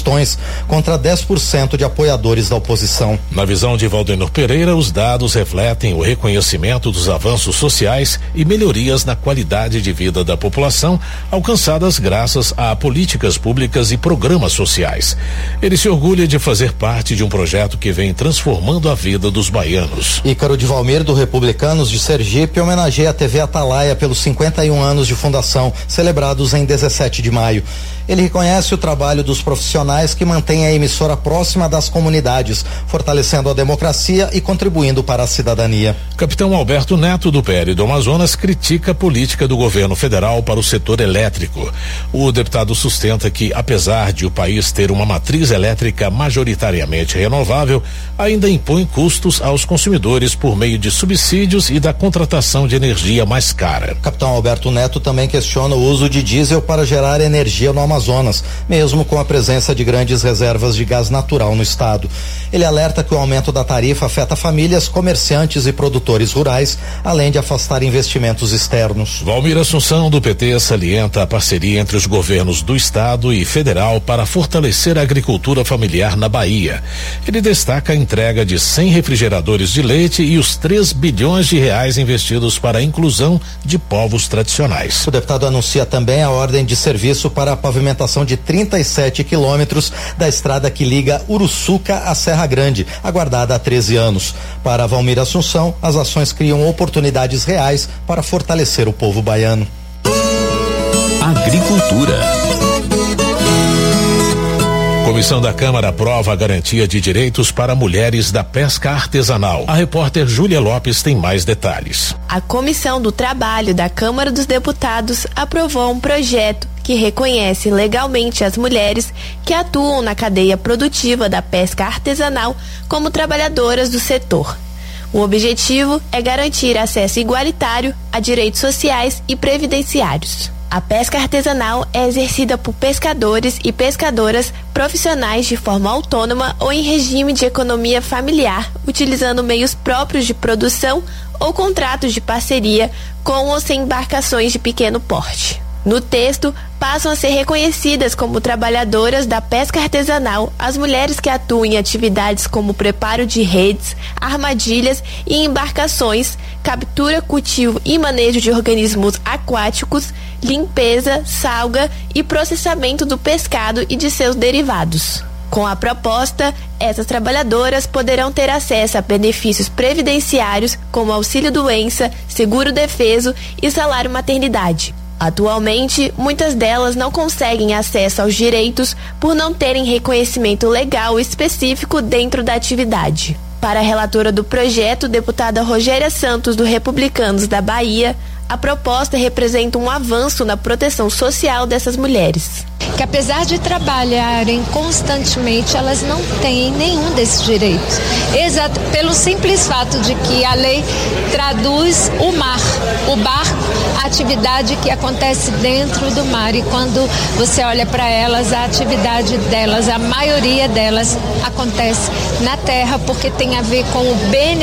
contra 10% de apoiadores da oposição. Na visão de Valdenor Pereira, os dados refletem o reconhecimento dos avanços sociais e melhorias na qualidade de vida da população, alcançadas graças a políticas públicas e programas sociais. Ele se orgulha de fazer parte de um projeto que vem transformando a vida dos baianos. Ícaro de Valmir, do Republicanos de Sergipe, homenageia a TV Atalaia pelos 51 anos de fundação, celebrados em 17 de maio. Ele reconhece o trabalho dos profissionais que mantêm a emissora próxima das comunidades, fortalecendo a democracia e contribuindo para a cidadania. Capitão Alberto Neto, do PL do Amazonas, critica a política do governo federal para o setor elétrico. O deputado sustenta que, apesar de o país ter uma matriz elétrica majoritariamente renovável, ainda impõe custos aos consumidores por meio de subsídios e da contratação de energia mais cara. Capitão Alberto Neto também questiona o uso de diesel para gerar energia no Amazonas, mesmo com a presença de grandes reservas de gás natural no estado. Ele alerta que o aumento da tarifa afeta famílias, comerciantes e produtores rurais, além de afastar investimentos externos. Valmir Assunção, do PT, salienta a parceria entre os governos do estado e federal para fortalecer a agricultura familiar na Bahia. Ele destaca a entrega de 100 refrigeradores de leite e os 3 bilhões de reais investidos para a inclusão de povos tradicionais. O deputado anuncia também a ordem de serviço para a pavimentação de 37 quilômetros da estrada que liga Uruçuca à Serra Grande, aguardada há 13 anos. Para Valmir Assunção, as ações criam oportunidades reais para fortalecer o povo baiano. Agricultura. Comissão da Câmara aprova a garantia de direitos para mulheres da pesca artesanal. A repórter Júlia Lopes tem mais detalhes. A Comissão do Trabalho da Câmara dos Deputados aprovou um projeto que reconhece legalmente as mulheres que atuam na cadeia produtiva da pesca artesanal como trabalhadoras do setor. O objetivo é garantir acesso igualitário a direitos sociais e previdenciários. A pesca artesanal é exercida por pescadores e pescadoras profissionais de forma autônoma ou em regime de economia familiar, utilizando meios próprios de produção ou contratos de parceria com ou sem embarcações de pequeno porte. No texto, passam a ser reconhecidas como trabalhadoras da pesca artesanal as mulheres que atuam em atividades como preparo de redes, armadilhas e embarcações, captura, cultivo e manejo de organismos aquáticos, limpeza, salga e processamento do pescado e de seus derivados. Com a proposta, essas trabalhadoras poderão ter acesso a benefícios previdenciários como auxílio-doença, seguro-defeso e salário-maternidade. Atualmente, muitas delas não conseguem acesso aos direitos por não terem reconhecimento legal específico dentro da atividade. Para a relatora do projeto, deputada Rogéria Santos, do Republicanos da Bahia, a proposta representa um avanço na proteção social dessas mulheres. Que apesar de trabalharem constantemente, elas não têm nenhum desses direitos. Exato, pelo simples fato de que a lei traduz o mar, o barco, a atividade que acontece dentro do mar. E quando você olha para elas, a atividade delas, a maioria delas acontece na terra, porque tem a ver com o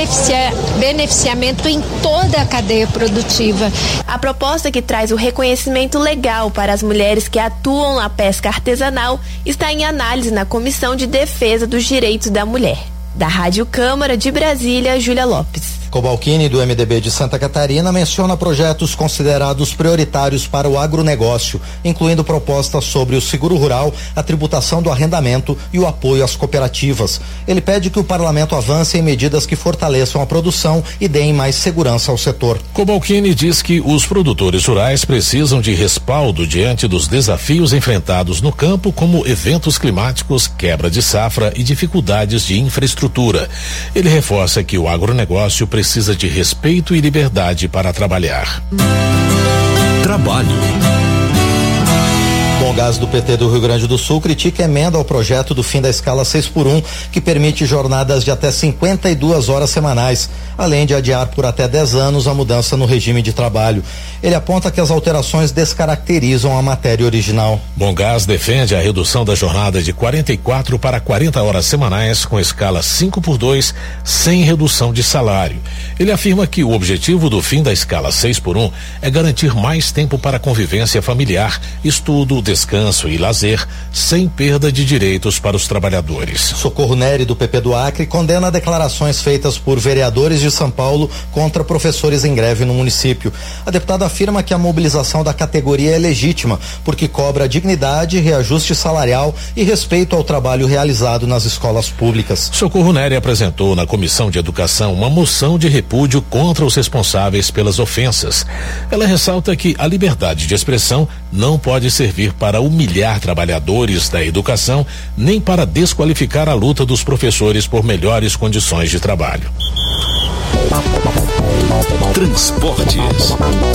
beneficiamento em toda a cadeia produtiva. A proposta que traz o reconhecimento legal para as mulheres que atuam na pesca artesanal está em análise na Comissão de Defesa dos Direitos da Mulher. Da Rádio Câmara de Brasília, Júlia Lopes. Cobalcini, do MDB de Santa Catarina, menciona projetos considerados prioritários para o agronegócio, incluindo propostas sobre o seguro rural, a tributação do arrendamento e o apoio às cooperativas. Ele pede que o parlamento avance em medidas que fortaleçam a produção e deem mais segurança ao setor. Cobalcini diz que os produtores rurais precisam de respaldo diante dos desafios enfrentados no campo, como eventos climáticos, quebra de safra e dificuldades de infraestrutura. Ele reforça que o agronegócio precisa de respeito e liberdade para trabalhar. Trabalho. Comgás do PT do Rio Grande do Sul critica a emenda ao projeto do fim da escala 6x1, que permite jornadas de até 52 horas semanais, além de adiar por até 10 anos a mudança no regime de trabalho. Ele aponta que as alterações descaracterizam a matéria original. Comgás defende a redução da jornada de 44 para 40 horas semanais com escala 5x2, sem redução de salário. Ele afirma que o objetivo do fim da escala 6x1 é garantir mais tempo para convivência familiar, estudo, descanso e lazer, sem perda de direitos para os trabalhadores. Socorro Neri, do PP do Acre, condena declarações feitas por vereadores de São Paulo contra professores em greve no município. A deputada afirma que a mobilização da categoria é legítima, porque cobra dignidade, reajuste salarial e respeito ao trabalho realizado nas escolas públicas. Socorro Neri apresentou na Comissão de Educação uma moção de repúdio contra os responsáveis pelas ofensas. Ela ressalta que a liberdade de expressão não pode servir para humilhar trabalhadores da educação, nem para desqualificar a luta dos professores por melhores condições de trabalho. Transportes.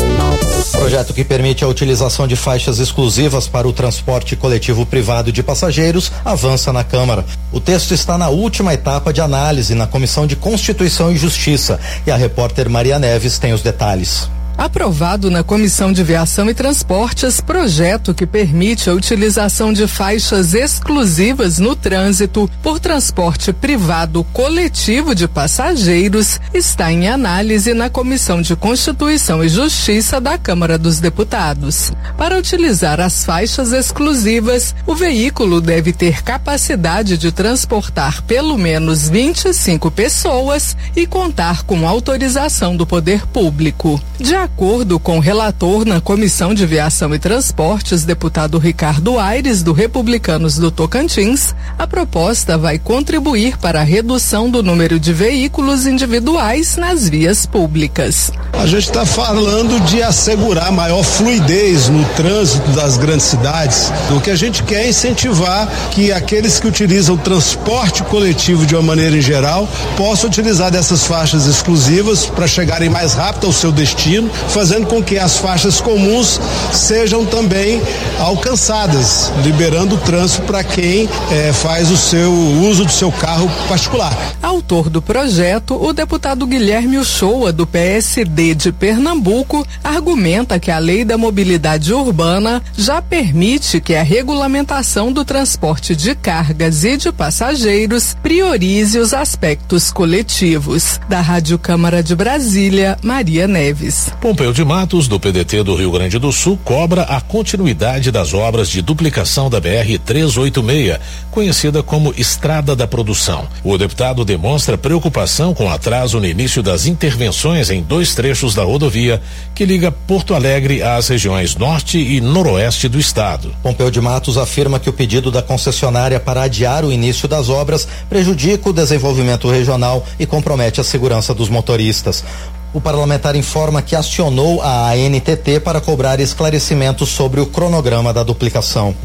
Projeto que permite a utilização de faixas exclusivas para o transporte coletivo privado de passageiros avança na Câmara. O texto está na última etapa de análise na Comissão de Constituição e Justiça e a repórter Maria Neves tem os detalhes. Aprovado na Comissão de Viação e Transportes, projeto que permite a utilização de faixas exclusivas no trânsito por transporte privado coletivo de passageiros está em análise na Comissão de Constituição e Justiça da Câmara dos Deputados. Para utilizar as faixas exclusivas, o veículo deve ter capacidade de transportar pelo menos 25 pessoas e contar com autorização do poder público. De acordo com o relator na Comissão de Viação e Transportes, deputado Ricardo Aires, do Republicanos do Tocantins, a proposta vai contribuir para a redução do número de veículos individuais nas vias públicas. A gente está falando de assegurar maior fluidez no trânsito das grandes cidades. O que a gente quer é incentivar que aqueles que utilizam o transporte coletivo de uma maneira em geral possam utilizar dessas faixas exclusivas para chegarem mais rápido ao seu destino, fazendo com que as faixas comuns sejam também alcançadas, liberando o trânsito para quem faz o uso do seu carro particular. Autor do projeto, o deputado Guilherme Uchoa, do PSD de Pernambuco, argumenta que a Lei da Mobilidade Urbana já permite que a regulamentação do transporte de cargas e de passageiros priorize os aspectos coletivos. Da Rádio Câmara de Brasília, Maria Neves. Pompeu de Matos, do PDT do Rio Grande do Sul, cobra a continuidade das obras de duplicação da BR-386, conhecida como Estrada da Produção. O deputado demonstra preocupação com atraso no início das intervenções em 2 trechos da rodovia que liga Porto Alegre às regiões norte e noroeste do estado. Pompeu de Matos afirma que o pedido da concessionária para adiar o início das obras prejudica o desenvolvimento regional e compromete a segurança dos motoristas. O parlamentar informa que acionou a ANTT para cobrar esclarecimentos sobre o cronograma da duplicação.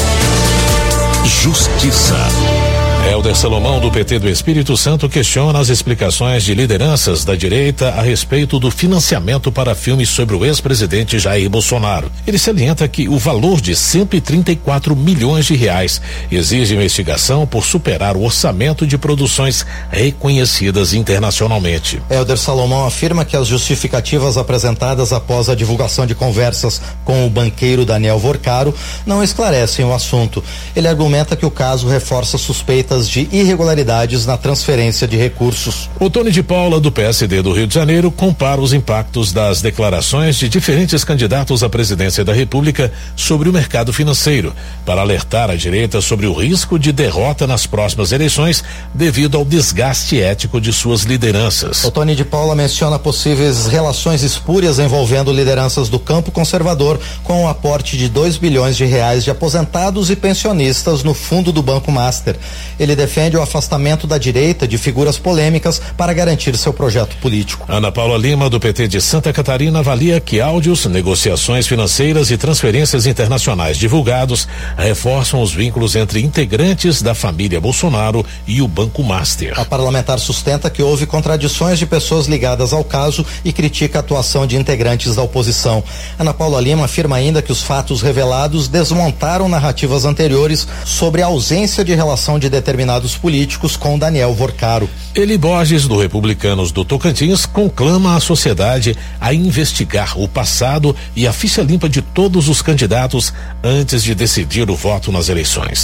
Justiça. Helder Salomão, do PT do Espírito Santo, questiona as explicações de lideranças da direita a respeito do financiamento para filmes sobre o ex-presidente Jair Bolsonaro. Ele salienta que o valor de 134 milhões de reais exige investigação por superar o orçamento de produções reconhecidas internacionalmente. Helder Salomão afirma que as justificativas apresentadas após a divulgação de conversas com o banqueiro Daniel Vorcaro não esclarecem o assunto. Ele argumenta que o caso reforça suspeitas de irregularidades na transferência de recursos. O Tony de Paula, do PSD do Rio de Janeiro, compara os impactos das declarações de diferentes candidatos à presidência da República sobre o mercado financeiro, para alertar a direita sobre o risco de derrota nas próximas eleições devido ao desgaste ético de suas lideranças. O Tony de Paula menciona possíveis relações espúrias envolvendo lideranças do campo conservador com o aporte de 2 bilhões de reais de aposentados e pensionistas no fundo do Banco Master. Ele defende o afastamento da direita de figuras polêmicas para garantir seu projeto político. Ana Paula Lima, do PT de Santa Catarina, avalia que áudios, negociações financeiras e transferências internacionais divulgados reforçam os vínculos entre integrantes da família Bolsonaro e o Banco Master. A parlamentar sustenta que houve contradições de pessoas ligadas ao caso e critica a atuação de integrantes da oposição. Ana Paula Lima afirma ainda que os fatos revelados desmontaram narrativas anteriores sobre a ausência de relação de determinados políticos com Daniel Vorcaro. Eli Borges, do Republicanos do Tocantins, conclama a sociedade a investigar o passado e a ficha limpa de todos os candidatos antes de decidir o voto nas eleições.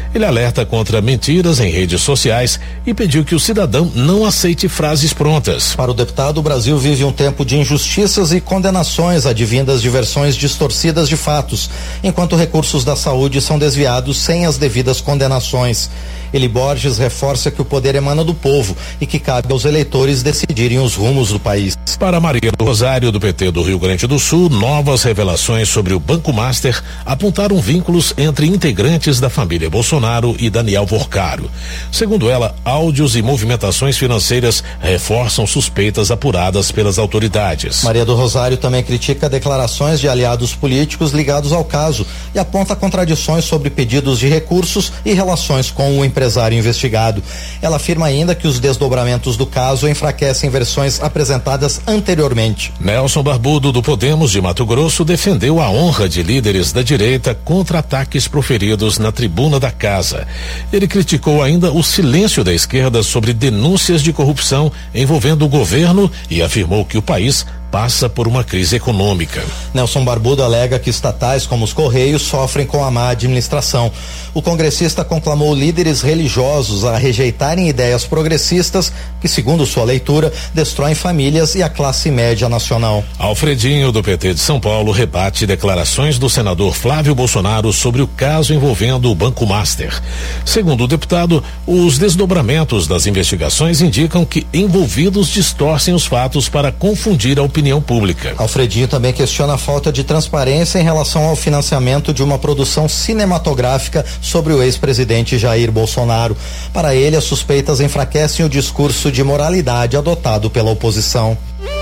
Ele alerta contra mentiras em redes sociais e pediu que o cidadão não aceite frases prontas. Para o deputado, o Brasil vive um tempo de injustiças e condenações advindas de versões distorcidas de fatos, enquanto recursos da saúde são desviados sem as devidas condenações. Eli Borges reforça que o poder emana do povo e que cabe aos eleitores decidirem os rumos do país. Para Maria do Rosário, do PT do Rio Grande do Sul, novas revelações sobre o Banco Master apontaram vínculos entre integrantes da família Bolsonaro e Daniel Vorcaro. Segundo ela, áudios e movimentações financeiras reforçam suspeitas apuradas pelas autoridades. Maria do Rosário também critica declarações de aliados políticos ligados ao caso e aponta contradições sobre pedidos de recursos e relações com o empresário investigado. Ela afirma ainda que os desdobramentos do caso enfraquecem versões apresentadas anteriormente. Nelson Barbudo, do Podemos de Mato Grosso, defendeu a honra de líderes da direita contra ataques proferidos na tribuna da casa. Ele criticou ainda o silêncio da esquerda sobre denúncias de corrupção envolvendo o governo e afirmou que o país passa por uma crise econômica. Nelson Barbudo alega que estatais como os Correios sofrem com a má administração. O congressista conclamou líderes religiosos a rejeitarem ideias progressistas que, segundo sua leitura, destroem famílias e a classe média nacional. Alfredinho, do PT de São Paulo, rebate declarações do senador Flávio Bolsonaro sobre o caso envolvendo o Banco Master. Segundo o deputado, os desdobramentos das investigações indicam que envolvidos distorcem os fatos para confundir a opinião pública. Alfredinho também questiona a falta de transparência em relação ao financiamento de uma produção cinematográfica sobre o ex-presidente Jair Bolsonaro. Para ele, as suspeitas enfraquecem o discurso de moralidade adotado pela oposição.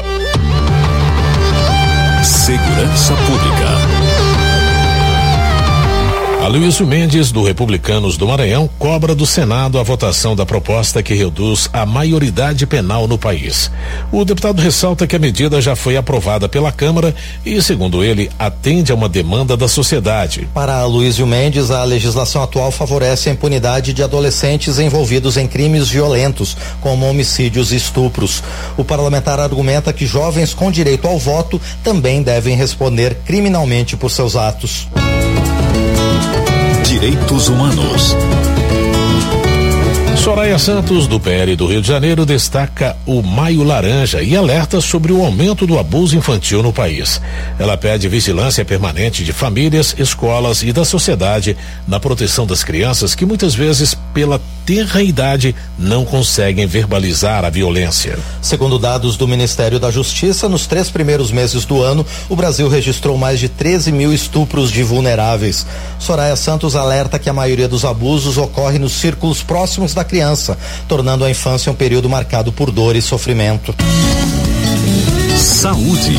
Segurança Pública. Aloysio Mendes, do Republicanos do Maranhão, cobra do Senado a votação da proposta que reduz a maioridade penal no país. O deputado ressalta que a medida já foi aprovada pela Câmara e, segundo ele, atende a uma demanda da sociedade. Para Aloysio Mendes, a legislação atual favorece a impunidade de adolescentes envolvidos em crimes violentos, como homicídios e estupros. O parlamentar argumenta que jovens com direito ao voto também devem responder criminalmente por seus atos. Direitos Humanos. Soraya Santos, do PL do Rio de Janeiro, destaca o Maio Laranja e alerta sobre o aumento do abuso infantil no país. Ela pede vigilância permanente de famílias, escolas e da sociedade na proteção das crianças que muitas vezes, pela tenra idade, não conseguem verbalizar a violência. Segundo dados do Ministério da Justiça, nos 3 primeiros meses do ano, o Brasil registrou mais de 13 mil estupros de vulneráveis. Soraya Santos alerta que a maioria dos abusos ocorre nos círculos próximos da criança, tornando a infância um período marcado por dor e sofrimento. Saúde.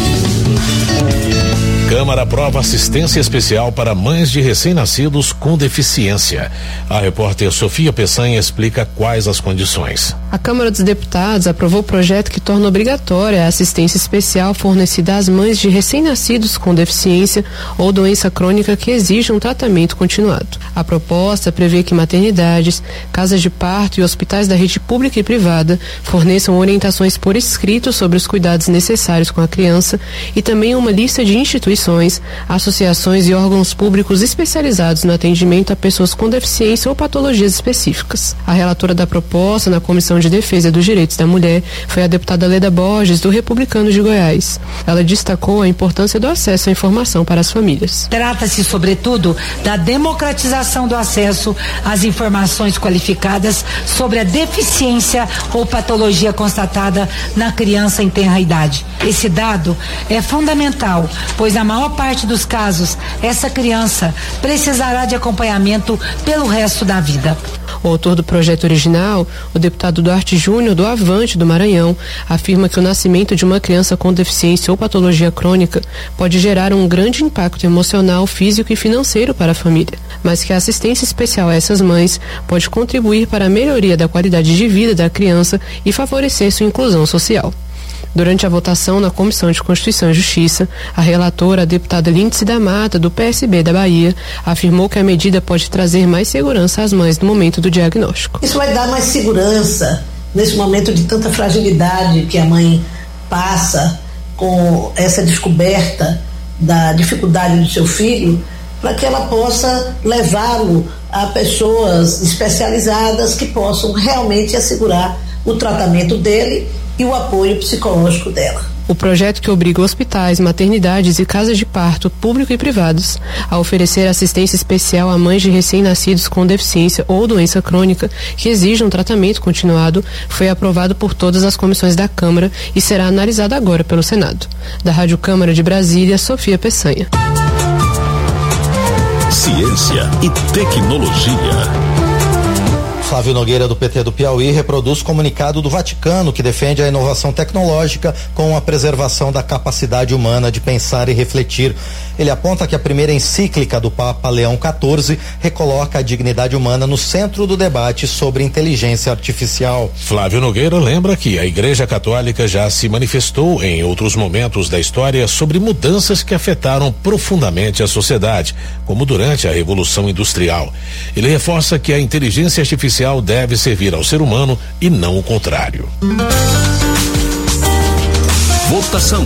Câmara aprova assistência especial para mães de recém-nascidos com deficiência. A repórter Sofia Peçanha explica quais as condições. A Câmara dos Deputados aprovou o projeto que torna obrigatória a assistência especial fornecida às mães de recém-nascidos com deficiência ou doença crônica que exijam tratamento continuado. A proposta prevê que maternidades, casas de parto e hospitais da rede pública e privada forneçam orientações por escrito sobre os cuidados necessários com a criança e também uma lista de instituições, associações e órgãos públicos especializados no atendimento a pessoas com deficiência ou patologias específicas. A relatora da proposta na Comissão de Defesa dos Direitos da Mulher foi a deputada Leda Borges, do Republicanos de Goiás. Ela destacou a importância do acesso à informação para as famílias. Trata-se, sobretudo, da democratização do acesso às informações qualificadas sobre a deficiência ou patologia constatada na criança em tenra idade. Esse dado é fundamental, pois na maior parte dos casos, essa criança precisará de acompanhamento pelo resto da vida. O autor do projeto original, o deputado Duarte Júnior, do Avante do Maranhão, afirma que o nascimento de uma criança com deficiência ou patologia crônica pode gerar um grande impacto emocional, físico e financeiro para a família, mas que a assistência especial a essas mães pode contribuir para a melhoria da qualidade de vida da criança e favorecer sua inclusão social. Durante a votação na Comissão de Constituição e Justiça, a relatora, a deputada Lindsay da Mata, do PSB da Bahia, afirmou que a medida pode trazer mais segurança às mães no momento do diagnóstico. Isso vai dar mais segurança nesse momento de tanta fragilidade que a mãe passa com essa descoberta da dificuldade do seu filho. para que ela possa levá-lo a pessoas especializadas que possam realmente assegurar o tratamento dele e o apoio psicológico dela. O projeto que obriga hospitais, maternidades e casas de parto, público e privados, a oferecer assistência especial a mães de recém-nascidos com deficiência ou doença crônica que exijam tratamento continuado, foi aprovado por todas as comissões da Câmara e será analisado agora pelo Senado. Da Rádio Câmara de Brasília, Sofia Peçanha. Ciência e tecnologia. Flávio Nogueira, do PT do Piauí, reproduz comunicado do Vaticano que defende a inovação tecnológica com a preservação da capacidade humana de pensar e refletir. Ele aponta que a primeira encíclica do Papa Leão XIV recoloca a dignidade humana no centro do debate sobre inteligência artificial. Flávio Nogueira lembra que a Igreja Católica já se manifestou em outros momentos da história sobre mudanças que afetaram profundamente a sociedade, como durante a Revolução Industrial. Ele reforça que a inteligência artificial deve servir ao ser humano e não o contrário. Votação.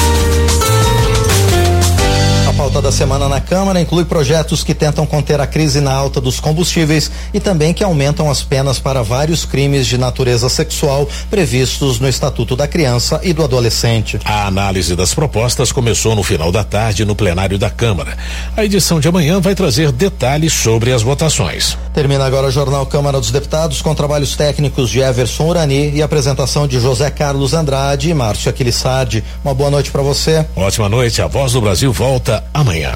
A pauta da semana na Câmara inclui projetos que tentam conter a crise na alta dos combustíveis e também que aumentam as penas para vários crimes de natureza sexual previstos no Estatuto da Criança e do Adolescente. A análise das propostas começou no final da tarde no plenário da Câmara. A edição de amanhã vai trazer detalhes sobre as votações. Termina agora o Jornal Câmara dos Deputados com trabalhos técnicos de Everson Urani e apresentação de José Carlos Andrade e Márcio Aquilissardi. Uma boa noite para você. Ótima noite. A Voz do Brasil volta amanhã.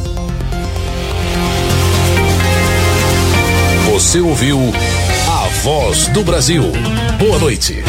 Você ouviu A Voz do Brasil. Boa noite.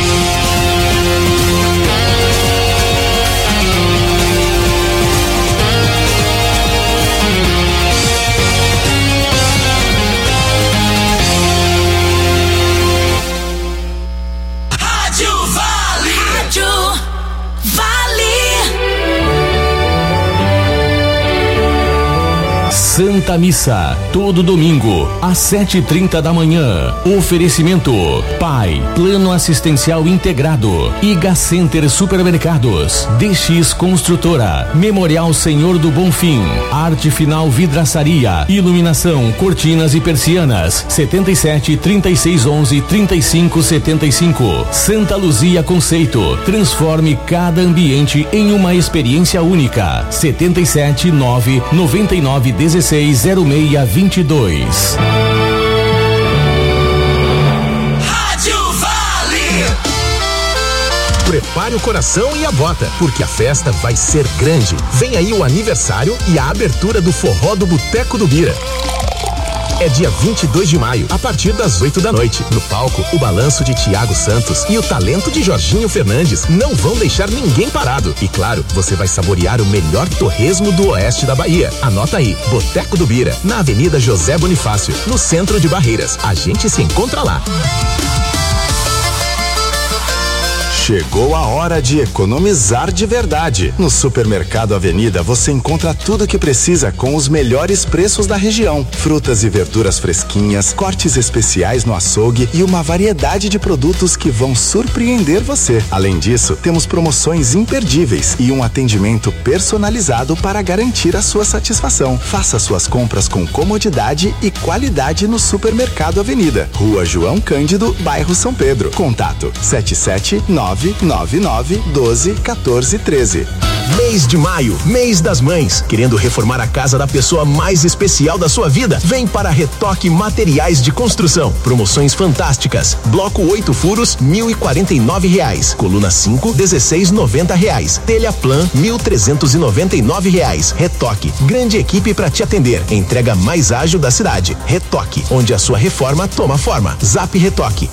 Santa Missa, todo domingo, às 7h30 da manhã. Oferecimento: PAI, Plano Assistencial Integrado, Iga Center Supermercados, DX Construtora, Memorial Senhor do Bonfim, Arte Final Vidraçaria, Iluminação, Cortinas e Persianas, 77 36 11 35 75. Santa Luzia Conceito, transforme cada ambiente em uma experiência única. 77 9 99 16 0622. Rádio Vale. Prepare o coração e a bota, porque a festa vai ser grande. Vem aí o aniversário e a abertura do Forró do Boteco do Bira. É dia 22 de maio, a partir das 8 da noite. No palco, o balanço de Tiago Santos e o talento de Jorginho Fernandes não vão deixar ninguém parado. E claro, você vai saborear o melhor torresmo do oeste da Bahia. Anota aí, Boteco do Bira, na Avenida José Bonifácio, no centro de Barreiras. A gente se encontra lá. Chegou a hora de economizar de verdade. No Supermercado Avenida você encontra tudo o que precisa com os melhores preços da região. Frutas e verduras fresquinhas, cortes especiais no açougue e uma variedade de produtos que vão surpreender você. Além disso, temos promoções imperdíveis e um atendimento personalizado para garantir a sua satisfação. Faça suas compras com comodidade e qualidade no Supermercado Avenida. Rua João Cândido, bairro São Pedro. Contato 77999121413. Mês de maio, mês das mães. Querendo reformar a casa da pessoa mais especial da sua vida? Vem para Retoque Materiais de Construção. Promoções fantásticas. Bloco 8 furos, R$1.049. Coluna 5, R$16,90. Telha Plan, R$1.399. Retoque, grande equipe para te atender. Entrega mais ágil da cidade. Retoque, onde a sua reforma toma forma. Zap Retoque,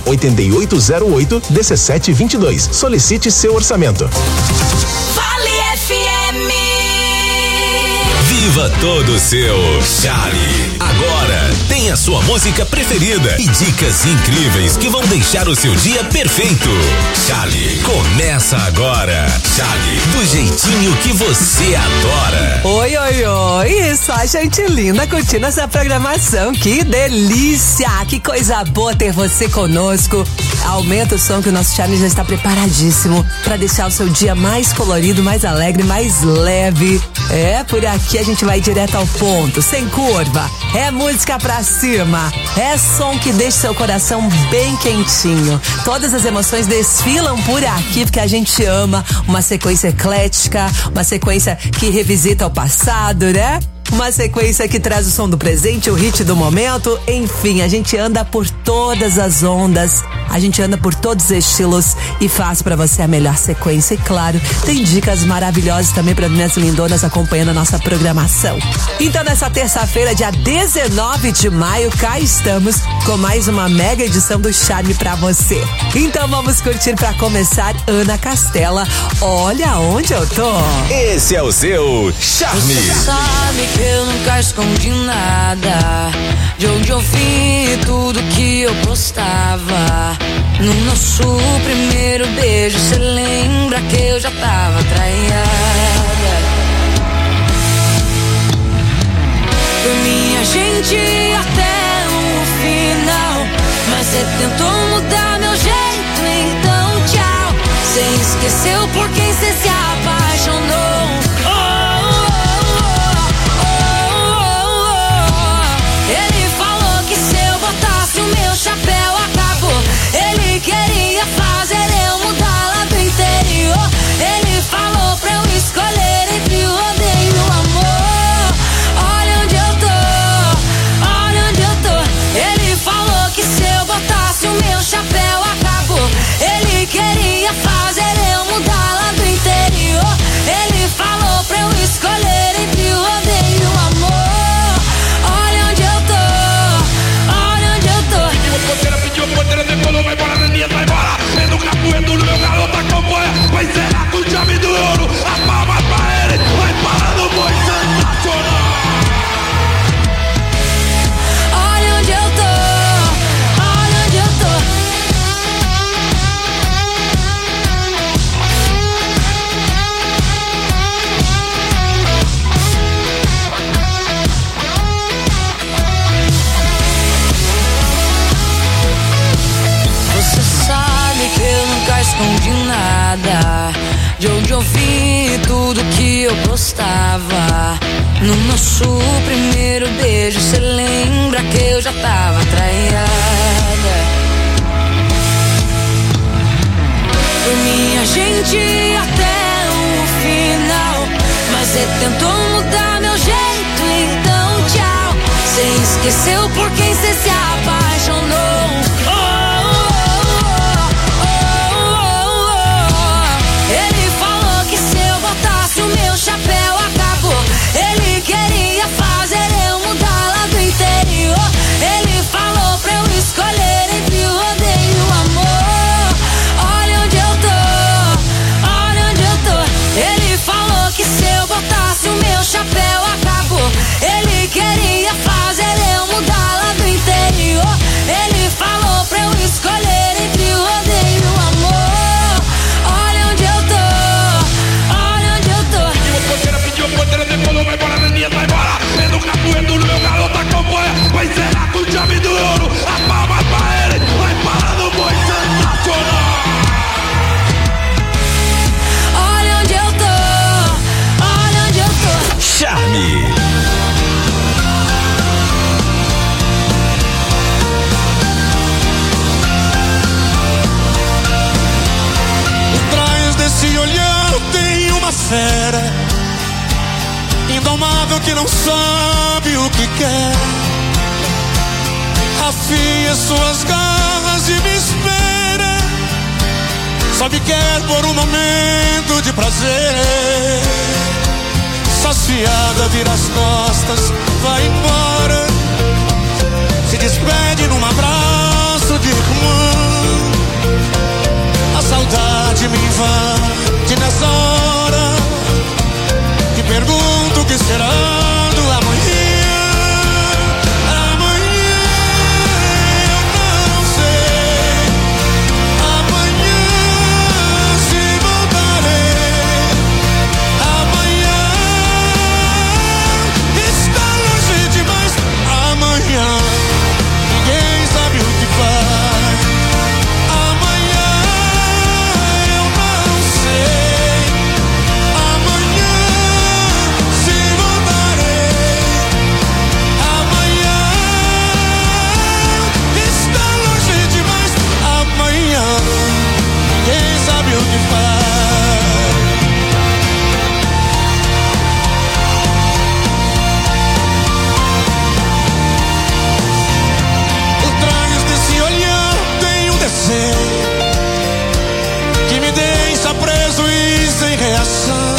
98808-1722. Solicite seu orçamento. Vale FM. Viva todo seu Charlie. Agora tem a sua música preferida e dicas incríveis que vão deixar o seu dia perfeito. Charlie, começa agora. Charlie, do jeitinho que você adora. Oi, oi, oi, só gente linda curtindo essa programação, que delícia, que coisa boa ter você conosco. Aumenta o som que o nosso Charlie já está preparadíssimo para deixar o seu dia mais colorido, mais alegre, mais leve. Por aqui a gente vai direto ao ponto, sem curva, é música pra cima, é som que deixa seu coração bem quentinho. Todas as emoções desfilam por aqui porque a gente ama uma sequência eclética, uma sequência que revisita o passado, né? Uma sequência que traz o som do presente, o hit do momento, enfim, a gente anda por todas as ondas, a gente anda por todos os estilos e faz pra você a melhor sequência. E claro, tem dicas maravilhosas também pra minhas lindonas acompanhando a nossa programação. Então nessa terça-feira, dia 19 de maio, cá estamos com mais uma mega edição do Charme pra você. Então vamos curtir pra começar Ana Castela, Olha Onde Eu Tô. Esse é o seu Charme. Você sabe que eu nunca escondi nada, de onde eu vim, tudo que eu postava. No nosso primeiro beijo, cê lembra que eu já tava traída. Foi minha gente até o final, mas cê tentou mudar meu jeito, então tchau. Cê esqueceu por quem cê se apaixonou. Ele falou que se eu botasse o meu chapéu acabou. Ele queria fazer eu mudar lá do interior. Ele falou pra eu escolher entre o odeio e o amor. Olha onde eu tô, olha onde eu tô. Ele falou que se eu botasse o meu chapéu acabou. Ele queria fazer eu mudar lá do interior. Ele falou pra eu escolher entre o odeio e o amor. Olha onde eu tô, olha onde eu tô. Pediu porteira, decolou, vai embora, Naninha, vai embora. É no capoeiro, no meu garoto acompanha. Vai zerar com o chave do ouro. A palma pra ele, vai parar no boi sensacional. Olha onde eu tô, olha onde eu tô. Você sabe que eu nunca escondi nada, de onde eu vim, tudo que eu postava. No nosso primeiro beijo, cê lembra que eu já tava traída. Foi minha gente até o final, mas cê tentou mudar meu jeito, então tchau. Cê esqueceu por quem cê se apaixonou. Ele falou que se eu botasse o meu chapéu acabou. Ele queria fazer eu mudar lá do interior. Ele falou pra eu escolher entre o odeio e o amor. Olha onde eu tô, olha onde eu tô. Ele falou que se eu botasse o meu chapéu acabou. Ele queria fazer eu mudar lá do interior. Ele falou pra eu escolher entre o odeio e o amor. Olha onde eu tô, olha onde eu tô. Pediu porteira, decolou, vai embora, Naninha, vai embora. É no capoeiro, no meu garoto acompanha. Vai zerar com o chave do ouro. A palma pra ele, vai parar no boi sensacional. Olha onde eu tô, olha onde eu tô. Charme. Por trás desse olhar tem uma fera indomável que não sabe o que quer. Afia suas garras e me espera. Só me quer por um momento de prazer. Saciada, vira as costas, vai embora. Se despede num abraço de irmã. A saudade me invade nessa hora. Que pergunto o que será do amanhã. Amanhã. Por trás desse olhar tem um desenho que me deixa preso e sem reação.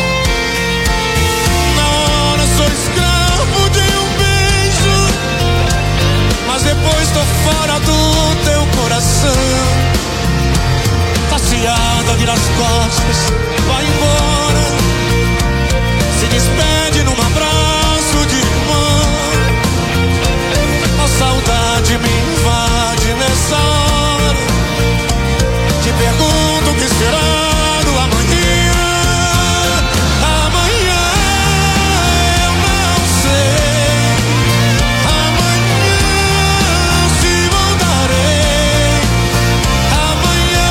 Na hora sou escravo de um beijo, mas depois tô fora do teu coração. Passeada, vira as costas, vai embora, se despede num abraço de irmão. A saudade me invade nessa hora, te pergunto o que será do amanhã. Amanhã eu não sei, amanhã se voltarei. Amanhã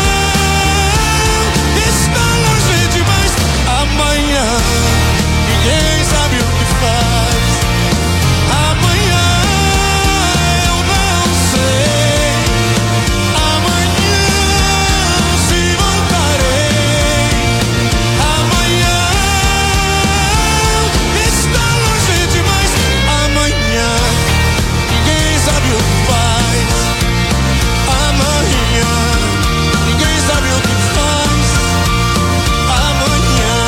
está longe demais. Amanhã ninguém sabe o que faz. Amanhã eu não sei, amanhã se voltarei. Amanhã está longe demais. Amanhã ninguém sabe o que faz. Amanhã ninguém sabe o que faz. Amanhã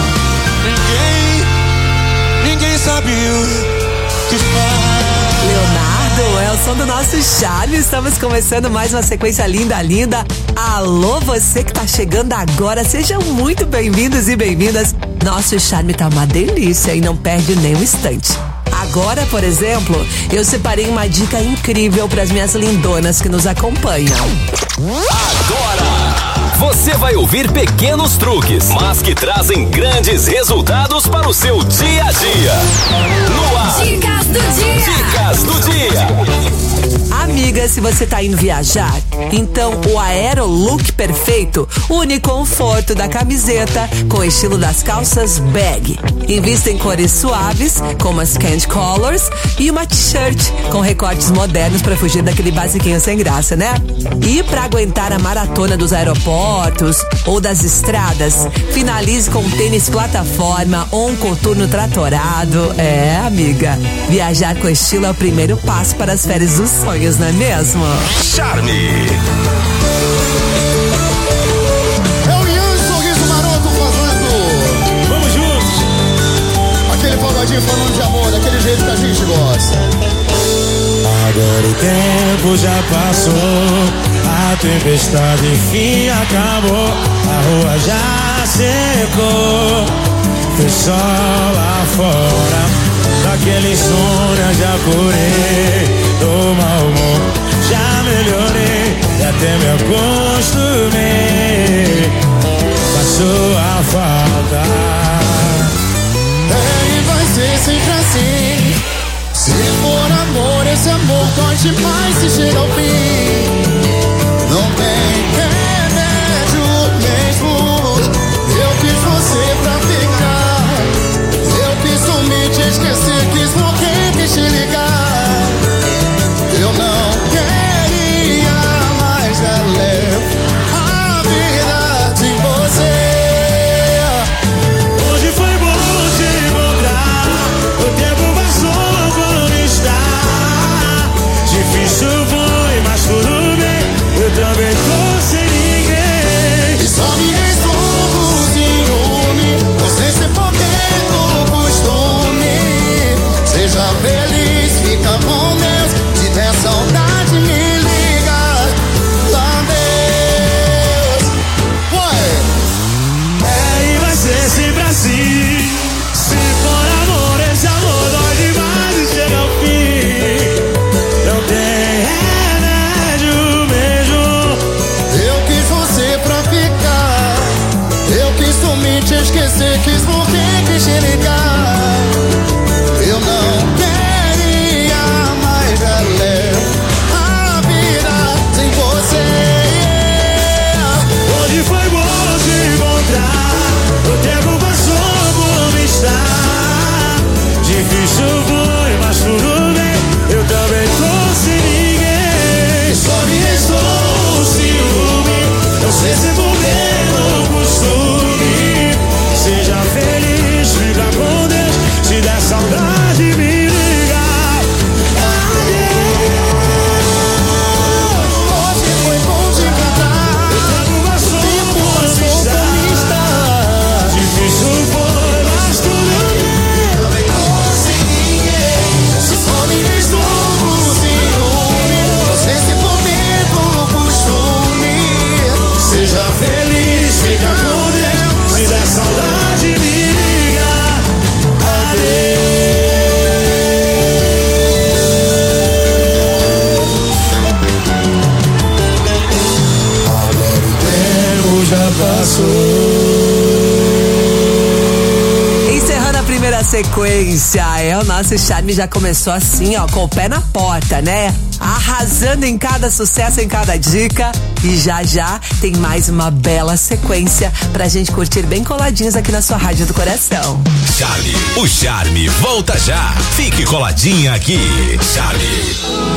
ninguém sabe o que faz. Leonardo, é o som do nosso Charme. Estamos começando mais uma sequência linda, linda. Alô, você que tá chegando agora, sejam muito bem-vindos e bem-vindas. Nosso Charme tá uma delícia e não perde nem um instante. Agora, por exemplo, eu separei uma dica incrível para as minhas lindonas que nos acompanham. Agora, você vai ouvir pequenos truques, mas que trazem grandes resultados para o seu dia a dia. No ar. Dicas do dia. Dicas do dia. Amiga, se você tá indo viajar, então o Aero Look Perfeito une conforto da camiseta com o estilo das calças bag. Invista em cores suaves, como as Candy Colors, e uma t-shirt com recortes modernos para fugir daquele basiquinho sem graça, né? E para aguentar a maratona dos aeroportos ou das estradas, finalize com um tênis plataforma ou um coturno tratorado. É, amiga, viajar com estilo é o primeiro passo para as férias dos sonhos, não é mesmo? Charme. É o Ian, sorriso maroto fazendo. Vamos juntos. Aquele folgadinho falando de amor, daquele jeito que a gente gosta. Agora o tempo já passou, a tempestade enfim acabou, a rua já secou, foi sol lá fora, daquele insônia já curei, do mau humor já melhorei, e até me acostumei, passou a falta. E vai ser sempre assim. Se for amor, esse amor pode mais se chega ao fim. Não tem remédio mesmo. Eu quis você pra ficar. Eu quis sumir, te esquecer, quis morrer, quis te ligar. Eu não queria mais dar leve a vida de você. Hoje foi bom te encontrar, o tempo passou. Difícil foi, mas Encerrando a primeira sequência, o nosso charme já começou assim, ó, com o pé na porta, né? Arrasando em cada sucesso, em cada dica. E já tem mais uma bela sequência pra gente curtir bem coladinhos aqui na sua Rádio do Coração. Charme, o charme volta já. Fique coladinha aqui. Charme.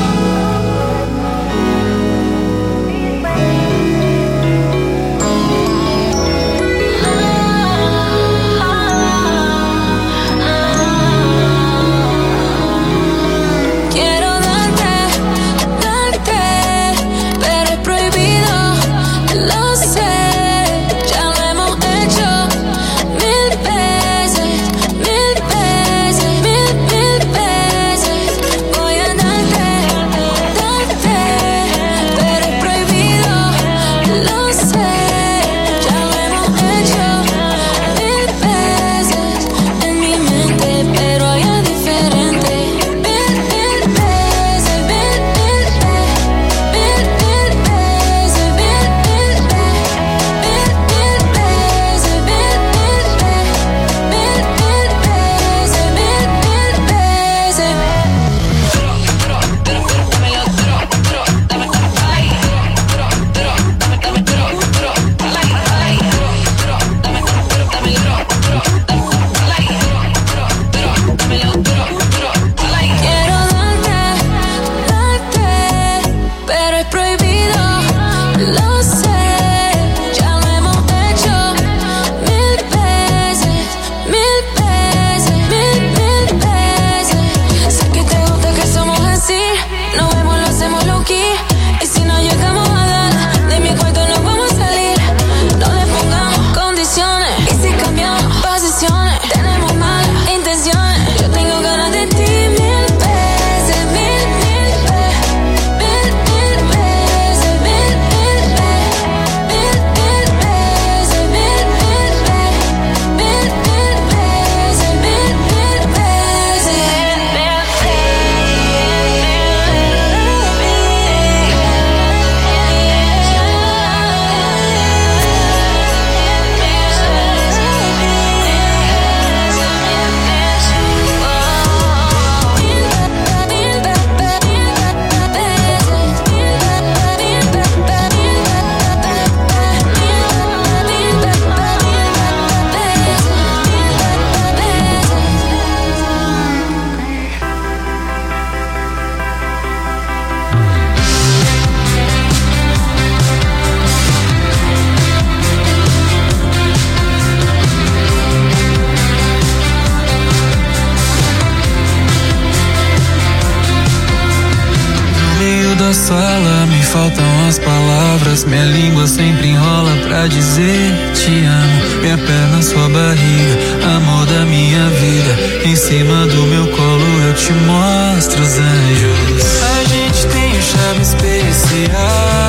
Sala, me faltam as palavras, minha língua sempre enrola pra dizer te amo. Minha perna, sua barriga, amor da minha vida. Em cima do meu colo eu te mostro os anjos. A gente tem um charme especial,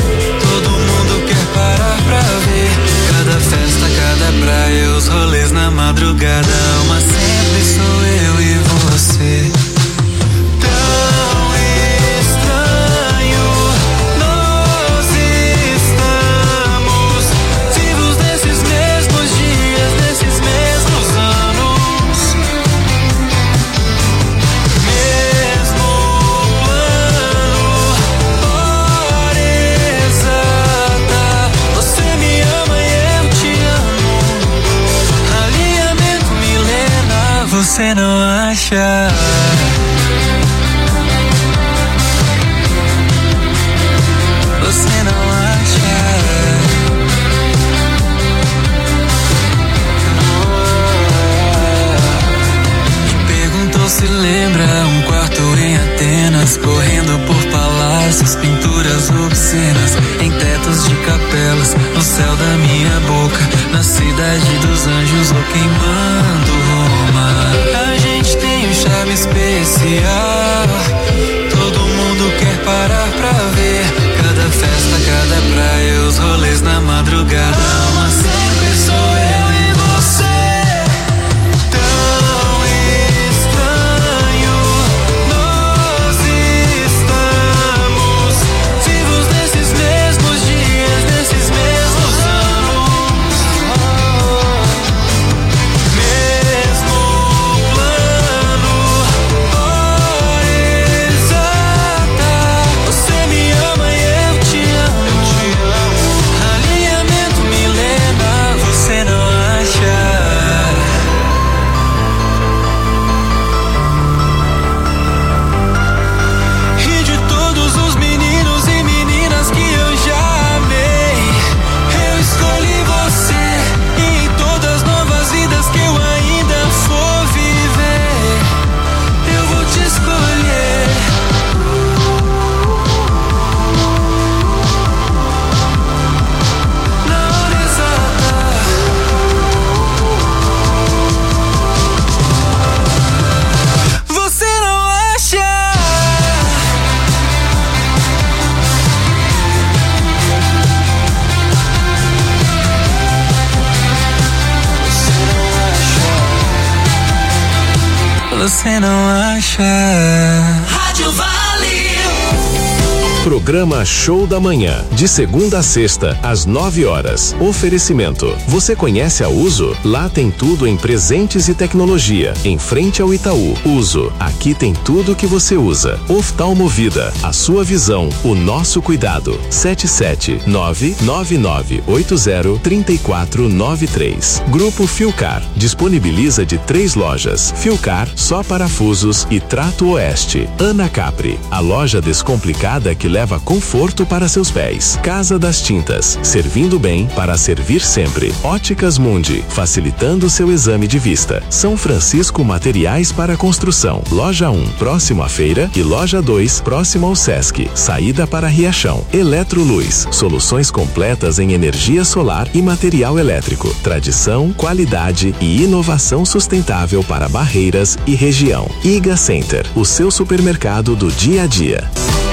todo mundo quer parar pra ver. Cada festa, cada praia, os rolês na madrugada. Uma sempre sou eu e você. Você não acha? Você não acha? Perguntou se lembra um quarto em Atenas, correndo por palácios, pinturas obscenas, em tetos de capelas, no céu da minha boca, na cidade dos anjos ou queimando Roma. A gente tem um charme especial, todo mundo quer parar pra ver. Cada festa, cada praia, os rolês na madrugada. Mas sempre sou eu e você. Tão estranho, nós estamos vivos nesses mesmos dias, nesses mesmos anos. você não acha? Rádio Vale. Programa Show da Manhã, de segunda a sexta, às 9h. Oferecimento. Você conhece a Uso? Lá tem tudo em presentes e tecnologia. Em frente ao Itaú. Uso. Aqui tem tudo que você usa. Oftalmovida. A sua visão, o nosso cuidado. 77999803493. Grupo Filcar. Disponibiliza de 3 lojas. Filcar, só parafusos e Trato Oeste. Ana Capri. A loja descomplicada que leva conforto para seus pés. Casa das Tintas, servindo bem para servir sempre. Óticas Mundi, facilitando seu exame de vista. São Francisco Materiais para Construção. Loja 1, próximo à feira, e Loja 2, próximo ao Sesc. Saída para Riachão. Eletroluz, soluções completas em energia solar e material elétrico. Tradição, qualidade e inovação sustentável para Barreiras e região. Iga Center, o seu supermercado do dia a dia.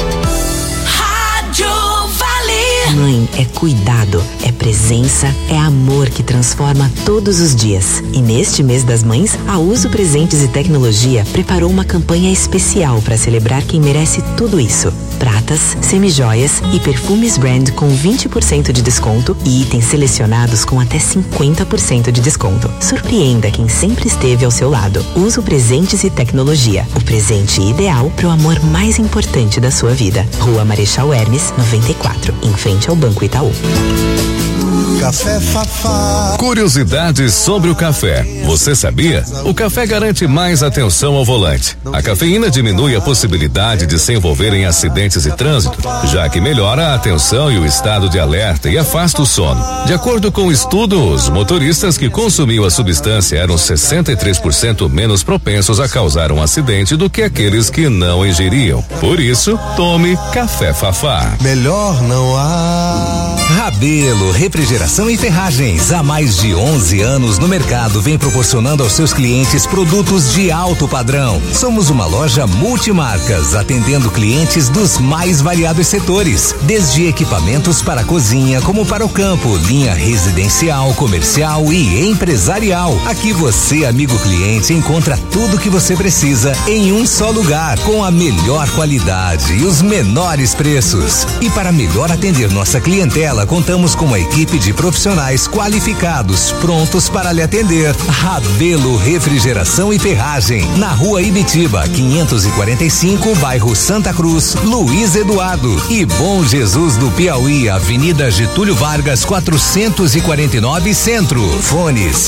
Mãe é cuidado, é presença, é amor que transforma todos os dias. E neste mês das mães, a Uso Presentes e Tecnologia preparou uma campanha especial para celebrar quem merece tudo isso. Pratas, semijoias e perfumes brand com 20% de desconto e itens selecionados com até 50% de desconto. Surpreenda quem sempre esteve ao seu lado. Uso Presentes e Tecnologia, o presente ideal para o amor mais importante da sua vida. Rua Marechal Hermes, 94, em frente ao Banco Itaú. Café Fafá. Curiosidades sobre o café. Você sabia? O café garante mais atenção ao volante. A cafeína diminui a possibilidade de se envolver em acidentes e trânsito, já que melhora a atenção e o estado de alerta e afasta o sono. De acordo com o estudo, os motoristas que consumiam a substância eram 63% menos propensos a causar um acidente do que aqueles que não ingeriam. Por isso, tome Café Fafá. Melhor não há. Rabelo, refrigeração e ferragens. Há mais de 11 anos no mercado, vem proporcionando aos seus clientes produtos de alto padrão. Somos uma loja multimarcas, atendendo clientes dos mais variados setores, desde equipamentos para a cozinha como para o campo, linha residencial, comercial e empresarial. Aqui você, amigo cliente, encontra tudo que você precisa em um só lugar, com a melhor qualidade e os menores preços. E para melhor atender nossa clientela, contamos com uma equipe de profissionais qualificados, prontos para lhe atender. Rabelo Refrigeração e Ferragem, na Rua Ibitiba, 545, bairro Santa Cruz, Luiz Eduardo. E Bom Jesus do Piauí, Avenida Getúlio Vargas, 449 Centro. Fones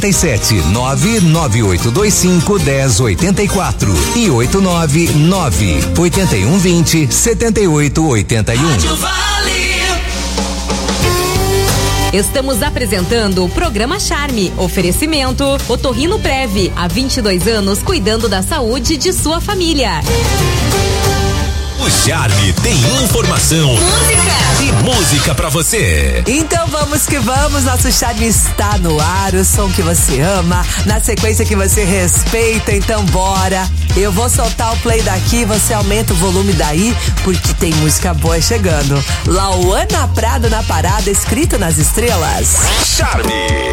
77998251084 e 89981207881. Estamos apresentando o programa Charme. Oferecimento Otorrino Prev, há 22 anos cuidando da saúde de sua família. O Charme tem informação, música e música pra você. Então vamos que vamos, nosso Charme está no ar, o som que você ama, na sequência que você respeita, então bora. Eu vou soltar o play daqui, você aumenta o volume daí, porque tem música boa chegando. Lauana Prado na parada, escrito nas estrelas. Charme.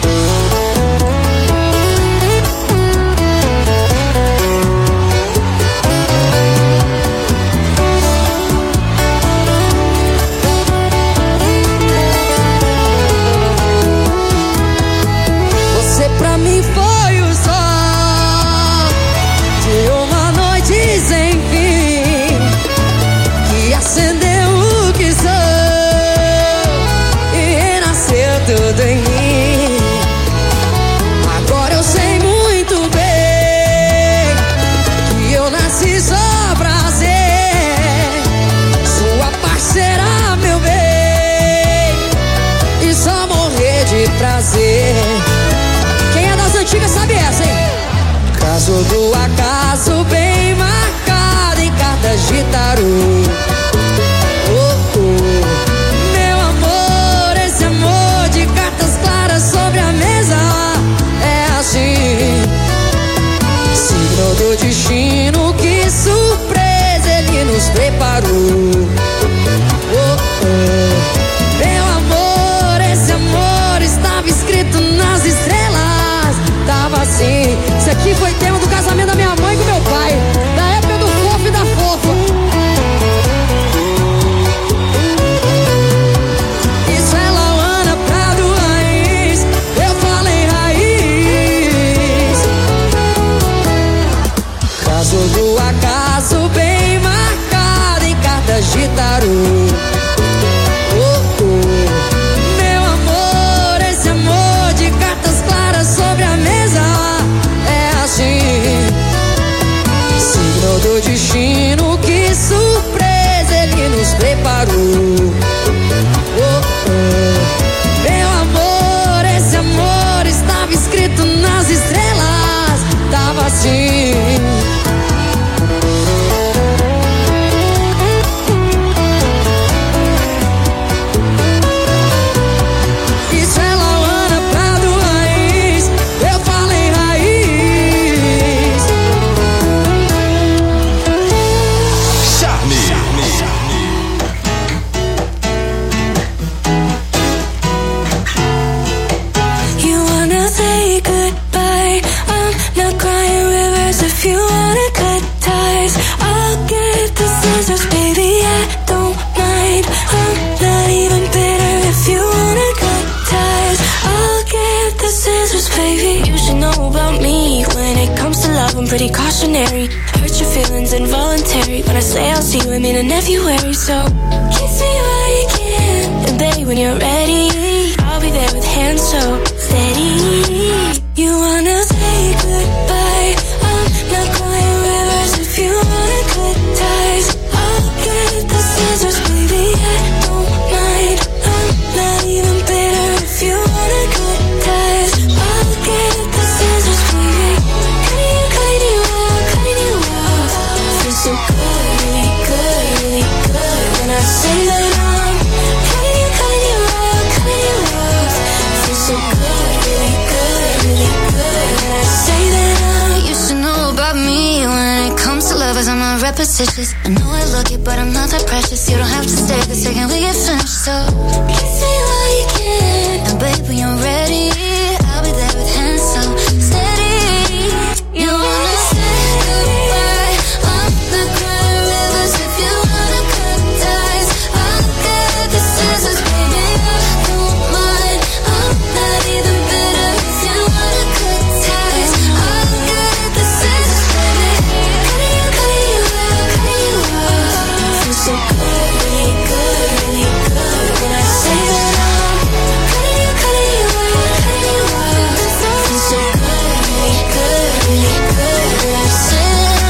Quem é das antigas sabe essa, hein? Caso do acaso bem marcado em cartas de tarô. Oh, oh. Meu amor, esse amor de cartas claras sobre a mesa é assim. Signo do destino, que surpresa ele nos preparou. Oh, oh. Meu amor, esse amor estava escrito nas estrelas. Tava assim. Isso aqui foi tema do casamento da pretty cautionary. Hurt your feelings involuntary. When I say I'll see you, I mean in February. So kiss me while you can, and babe, when you're ready, I'll be there with hands so steady. You wanna say goodbye? I'm not crying rivers if you wanna cut ties. I'll get the scissors, baby, I don't mind. I'm not even bitter if you wanna cut ties. I'll get the scissors, baby. Cutting you off. Feels so good, really good, really good. When I say that I'm cutting you off. Feels so good, really good, really good. When I say that I'm. You should know about me when it comes to lovers. I'm not repetitious. I know I look it, but I'm not that precious. You don't have to stay the second we get finished. So kiss me while you can, and babe, when you're ready, I'll be there with hands so steady. You wanna say goodbye? I'm not crying rivers if you wanna cut ties. I'll get the scissors, baby, I don't mind. I'm not even bitter if you wanna cut ties. I'll get the scissors, baby. Cutting you off. Feels so good, really good, really good. When I say that I'm cutting you off. Feels so good, really good, really good. When I say that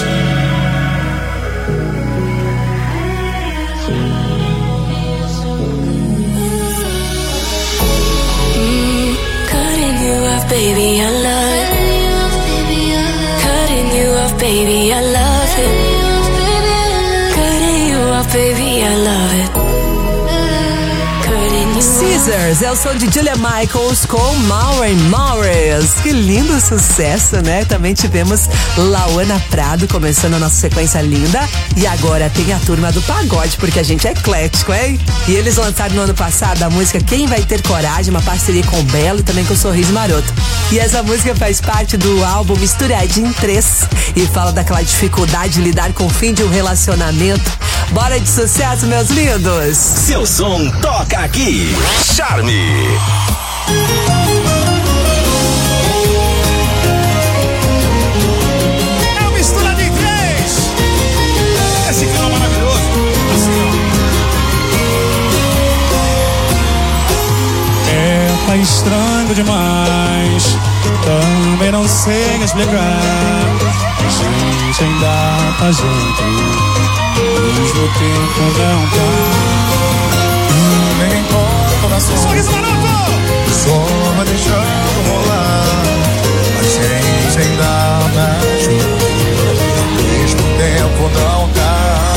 cutting you off, baby, I love it. Cutting you off, baby, I love it. Cutting you off, baby, I love it. Cutting you off. Scissors é o som de Julia Michaels com Maureen Morris. Que lindo sucesso, né? Também tivemos Lauana Prado começando a nossa sequência linda. E agora tem a turma do pagode, porque a gente é eclético, hein? E eles lançaram no ano passado a música Quem Vai Ter Coragem, uma parceria com o Belo e também com o Sorriso Maroto. E essa música faz parte do álbum Misturadinho em 3 e fala daquela dificuldade de lidar com o fim de um relacionamento. Bora de sucesso, meus lindos! Seu som toca aqui. Charme. É o Misturado em 3. Esse clima maravilhoso. Assim, ó. Tá estranho demais. Também não sei explicar. A gente ainda tá junto. Mesmo tempo não tá. Nem importa o coração. Sorriso Maroto! Só vai deixando rolar. A gente ainda tá junto. Mesmo tempo não tá.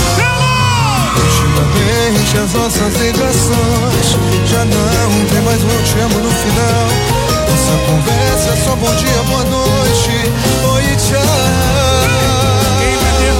Ultimamente as nossas ligações já não tem mais um te amo no final. Nossa conversa é só bom dia, boa noite, oi e tchau. Quem vai ter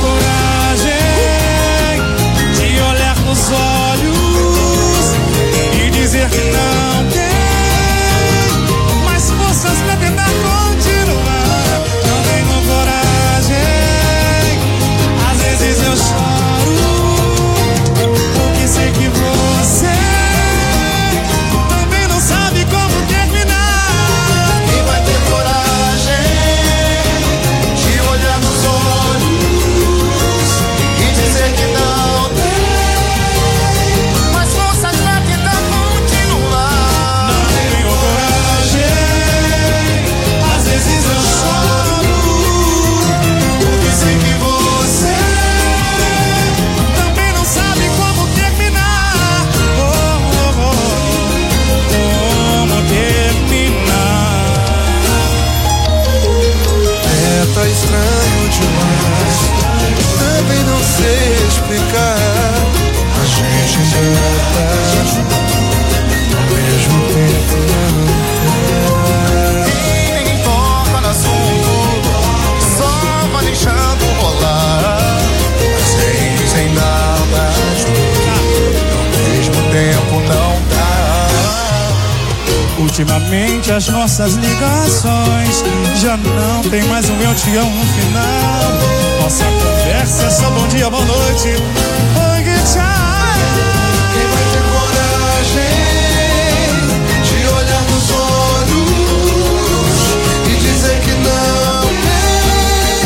coragem de olhar nos olhos e dizer que não tem mais forças pra tentar continuar? Não tenho coragem, às vezes eu choro, porque sei que você também não sabe como terminar. Quem vai ter coragem de olhar nos olhos e dizer que não tem mais forças pra tentar continuar? Não tenho coragem, às vezes eu choro, porque sei que você também não sabe como terminar. Como terminar? Tá estranho demais. Também não sei explicar. A gente ainda tá junto, ao mesmo tempo não tá. E nem importa no assunto, só vai deixando rolar. A gente ainda tá junto, ao mesmo tempo não tá. Ultimamente as nossas ligações já não tem mais um eu te amo no final. Nossa conversa é só bom dia, boa noite, oi e tchau. Quem vai ter coragem de olhar nos olhos e dizer que não tem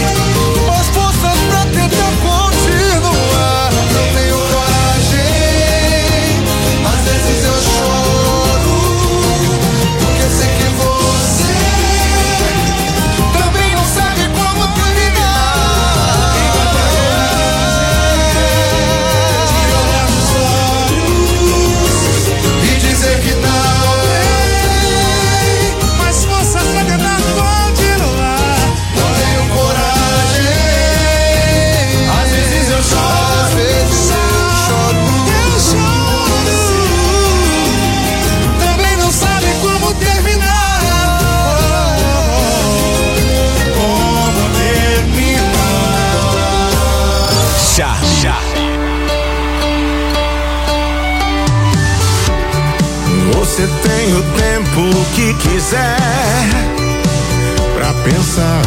Você tem o tempo que quiser pra pensar.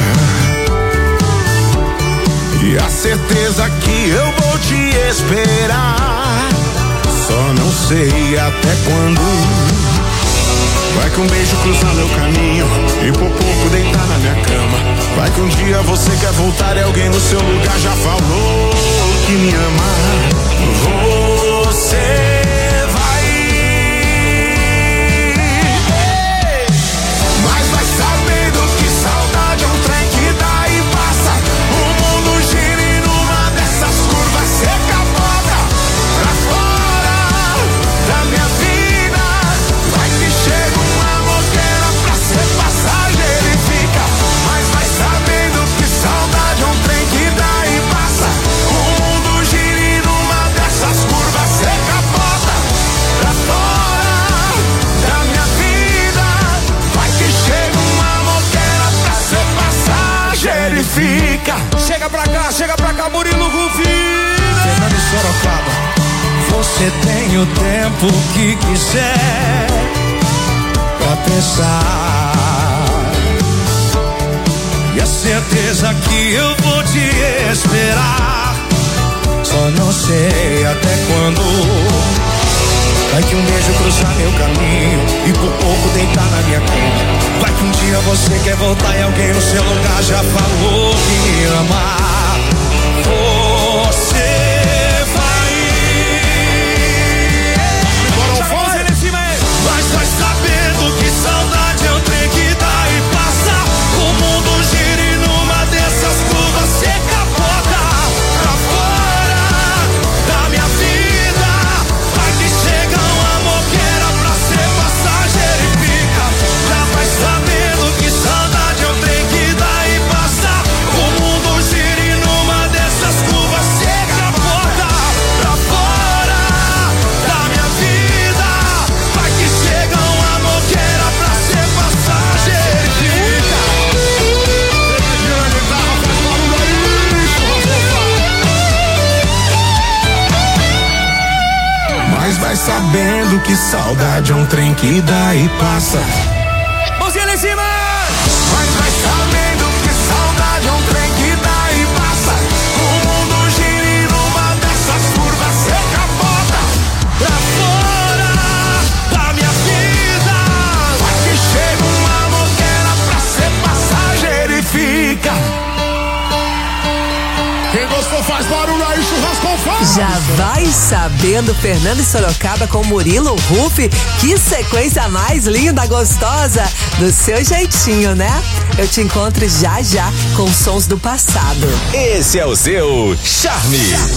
E a certeza que eu vou te esperar. Só não sei até quando. Vai que um beijo cruzar meu caminho e por pouco deitar na minha cama. Vai que um dia você quer voltar e alguém no seu lugar já falou que me ama. Você fica. Chega pra cá, Murilo Rufi. Fernando e Sorocaba. Você tem o tempo que quiser pra pensar. E a certeza que eu vou te esperar. Só não sei até quando. Vai que um beijo cruzar meu caminho e por pouco deitar na minha cama. Vai que um dia você quer voltar e alguém no seu lugar já falou que me ama. Você vai. Mas vai sabendo que saudade eu tenho que dar e passa. O mundo gira e numa dessas curvas você capota pra fora da minha vida. Vai que chega um amor que era pra ser passageiro e fica. Já vai sabendo que saudade eu tenho que dar e passa. O mundo gira e numa dessas curvas você capota pra fora da minha vida. Vai que chega um amor que era pra ser passageiro e fica. Mas vai sabendo que saudade é um trem que dá e passa. Mãozinha lá em cima! Mas vai sabendo que saudade é um trem que dá e passa. O mundo gira e numa dessas curvas você capota pra fora da minha vida. Vai que chega um amor que era pra ser passageiro e fica. Quem gostou faz barulho aí, churrasco faz. Já vai sabendo, Fernando e Sorocaba com Murilo Rufi. Que sequência mais linda, gostosa, do seu jeitinho, né? Eu te encontro já já com sons do passado. Esse é o seu Charme.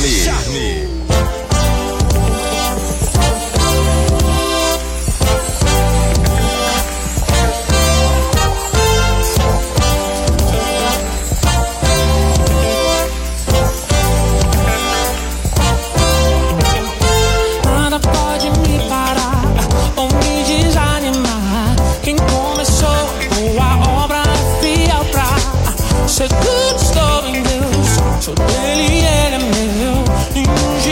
Nada pode me parar ou me desanimar. Quem começou a obra é fiel pra seguro estou em Deus. Sou dele e ele é meu. E um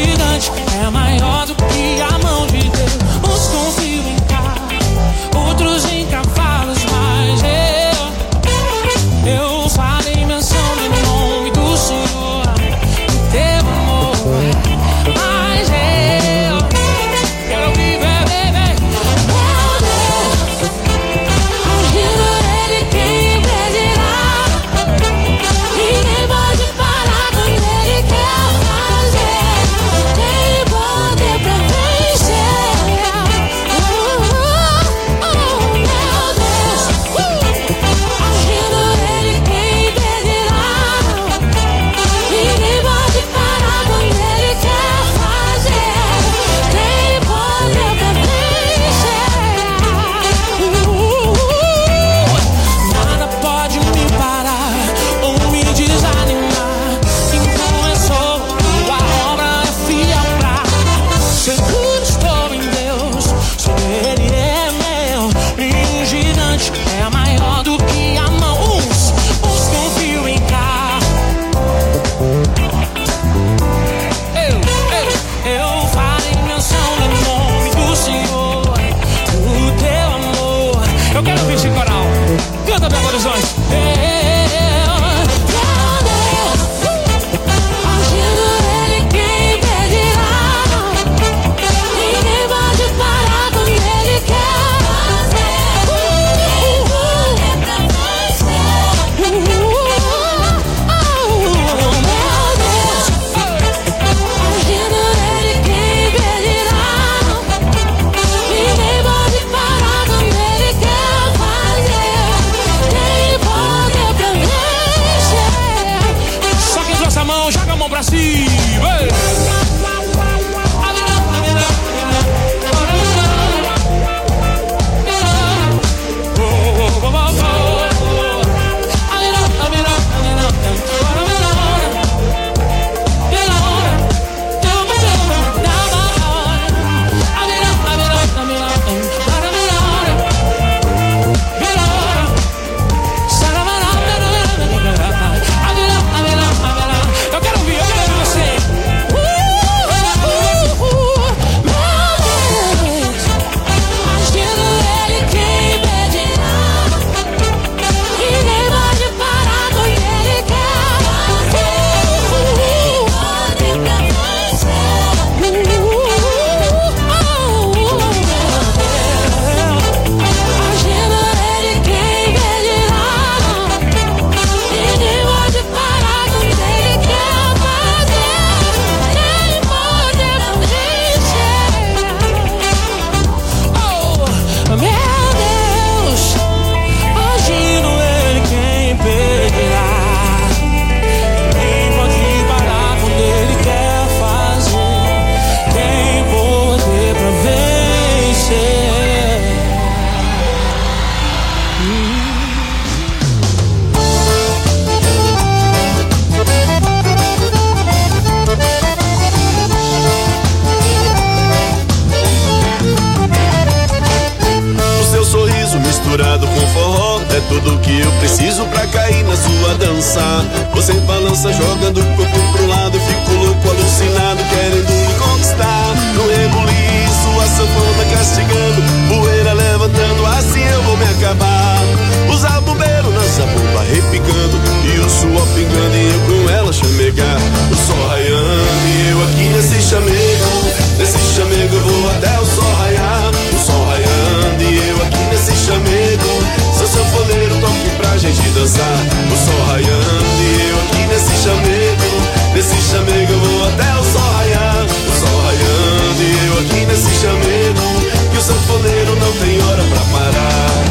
pra cair na sua dança. Você balança jogando o corpo pro lado, fico louco, alucinado, querendo me conquistar. No rebuliço, a sanfona castigando, poeira levantando, assim eu vou me acabar. Os abombeiros na zabumba repicando, e o suor pingando, e eu com ela chamegar. O sol raiando, e eu aqui nesse chamego eu vou até o sol raiar. O sol raiando, e eu aqui nesse chamego. Sou sanfoneiro, toque pra gente dançar. O sol raiando, e eu aqui nesse chamego eu vou até o sol raiar. O sol raiando, e eu aqui nesse chamego, que o sanfoneiro não tem hora pra parar.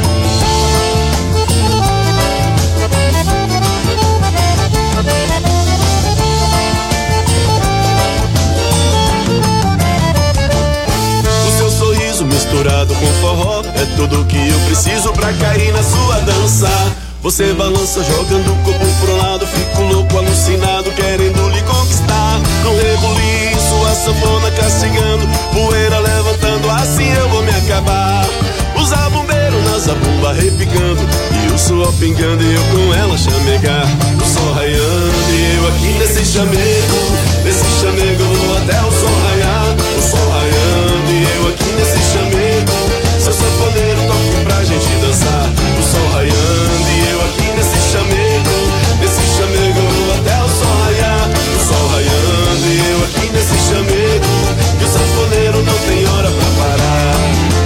Misturado com forró, é tudo que eu preciso pra cair na sua dança. Você balança jogando o corpo pro lado, fico louco, alucinado, querendo lhe conquistar. No rebuliço, a sanfona castigando, poeira levantando, assim eu vou me acabar. Os abombeiros na zabumba repicando, e o suor pingando, e eu com ela chamegar. O sol raiando, e eu aqui nesse chamego eu vou até o sol raiar. O sol raiando, e eu aqui nesse chamego, seu sanfoneiro toque pra gente dançar. O sol raiando, e eu aqui nesse chamego eu vou até o sol raiar. O sol raiando, e eu aqui nesse chamego, que o sanfoneiro não tem hora pra parar.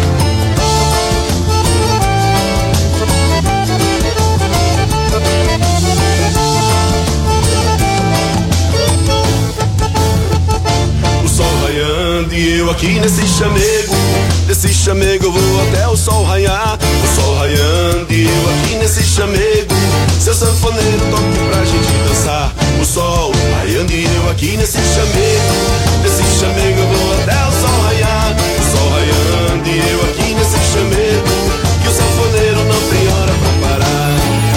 E eu aqui nesse chamego eu vou até o sol raiar. O sol raiando, e eu aqui nesse chamego, seu sanfoneiro toque pra gente dançar. O sol raiando, e eu aqui nesse chamego eu vou até o sol raiar. O sol raiando, e eu aqui nesse chamego, que o sanfoneiro não tem hora pra parar.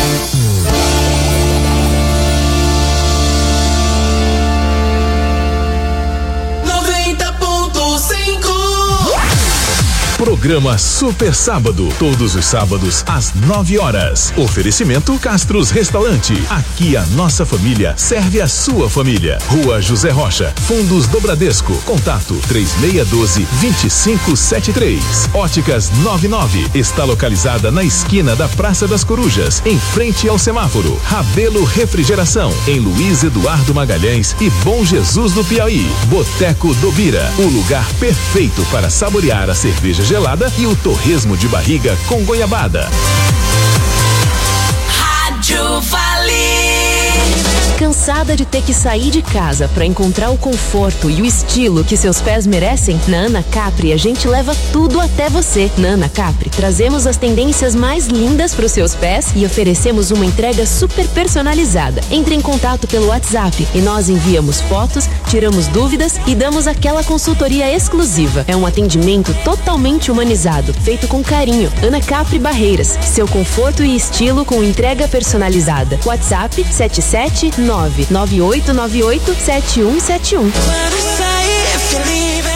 Programa Super Sábado, todos os sábados às 9 horas. Oferecimento Castros Restaurante. Aqui a nossa família serve a sua família. Rua José Rocha, Fundos do Bradesco. Contato 3612-2573. Óticas 99 está localizada na esquina da Praça das Corujas, em frente ao semáforo. Rabelo Refrigeração, em Luiz Eduardo Magalhães e Bom Jesus do Piauí. Boteco do Bira, o lugar perfeito para saborear a cerveja gelada e o torresmo de barriga com goiabada. Rádio Vale. Cansada de ter que sair de casa para encontrar o conforto e o estilo que seus pés merecem? Na Ana Capri a gente leva tudo até você. Na Ana Capri trazemos as tendências mais lindas para os seus pés e oferecemos uma entrega super personalizada. Entre em contato pelo WhatsApp e nós enviamos fotos, tiramos dúvidas e damos aquela consultoria exclusiva. É um atendimento totalmente humanizado, feito com carinho. Ana Capri Barreiras, seu conforto e estilo com entrega personalizada. WhatsApp 77998987171.